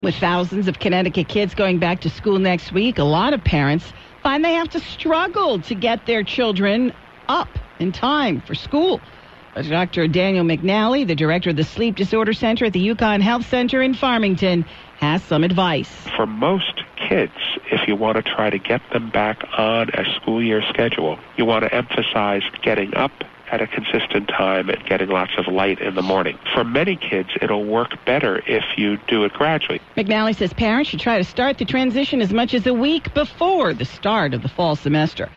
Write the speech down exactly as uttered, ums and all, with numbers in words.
With thousands of Connecticut kids going back to school next week, a lot of parents find they have to struggle to get their children up in time for school. Doctor Daniel McNally, the director of the Sleep Disorder Center at the UConn Health Center in Farmington, has some advice. For most kids, if you want to try to get them back on a school year schedule, you want to emphasize getting up at a consistent time and getting lots of light in the morning. For many kids, it'll work better if you do it gradually. McNally says parents should try to start the transition as much as a week before the start of the fall semester.